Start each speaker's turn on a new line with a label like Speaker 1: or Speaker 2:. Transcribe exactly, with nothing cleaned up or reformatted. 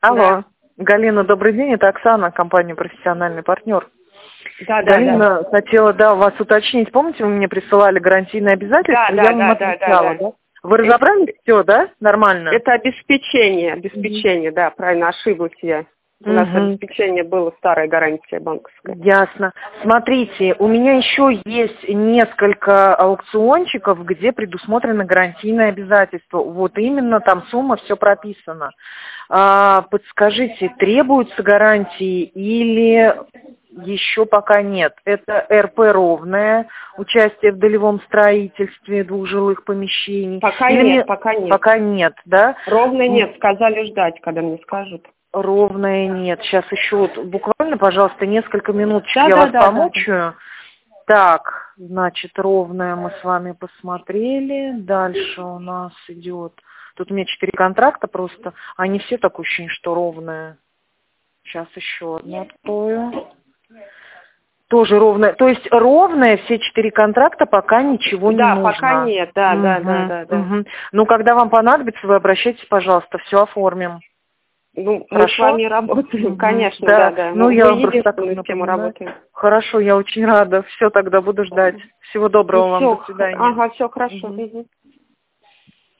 Speaker 1: Алло, Галина, добрый день, это Оксана, компания «Профессиональный партнер».
Speaker 2: Да, да,
Speaker 1: Галина,
Speaker 2: да.
Speaker 1: хотела, да, вас уточнить. Помните, вы мне присылали гарантийные обязательства?
Speaker 2: Да,
Speaker 1: Я
Speaker 2: да,
Speaker 1: вам
Speaker 2: да, да,
Speaker 1: отвечала,
Speaker 2: да, да.
Speaker 1: да? Вы разобрались все, да? Нормально?
Speaker 2: Это обеспечение, обеспечение, да, правильно, ошиблась я. У нас
Speaker 1: Мгм.
Speaker 2: обеспечение было, старая гарантия банковская.
Speaker 1: Ясно. Смотрите, у меня еще есть несколько аукциончиков, где предусмотрены гарантийные обязательства. Вот именно там сумма, все прописано. А, подскажите, требуются гарантии или еще пока нет? Это эр пэ ровное, участие в долевом строительстве двух жилых помещений.
Speaker 2: Пока
Speaker 1: Или
Speaker 2: нет,
Speaker 1: мне-
Speaker 2: пока нет.
Speaker 1: Пока нет, да?
Speaker 2: Ровно
Speaker 1: М,
Speaker 2: нет, сказали ждать, когда мне скажут.
Speaker 1: Ровное нет. Сейчас еще вот буквально, пожалуйста, несколько минуточек
Speaker 2: Да,
Speaker 1: я
Speaker 2: да,
Speaker 1: вас
Speaker 2: да, да, да.
Speaker 1: помучаю. Так, значит, ровное мы с вами посмотрели. Дальше у нас идет... Тут у меня четыре контракта просто. Они все так очень, что ровное. Сейчас еще одну открою. Тоже ровное. То есть ровное, все четыре контракта, пока ничего не
Speaker 2: Да, пока
Speaker 1: нужно.
Speaker 2: нет, да, да, да,
Speaker 1: Мгм,
Speaker 2: да, да.
Speaker 1: мгм. Ну, когда вам понадобится, вы обращайтесь, пожалуйста, все оформим.
Speaker 2: Ну, мы с
Speaker 1: Хорошо?
Speaker 2: вами работаем,
Speaker 1: Мгм.
Speaker 2: конечно, да,
Speaker 1: Да,
Speaker 2: да.
Speaker 1: ну
Speaker 2: Мы,
Speaker 1: я
Speaker 2: мы
Speaker 1: вам просто так
Speaker 2: единственную тему
Speaker 1: напоминаю.
Speaker 2: работаем.
Speaker 1: Хорошо, я очень рада. Все, тогда буду ждать. Всего
Speaker 2: Ну
Speaker 1: доброго вам, до
Speaker 2: все,
Speaker 1: свидания.
Speaker 2: ага, все хорошо.
Speaker 1: Мгм.
Speaker 2: Мгм.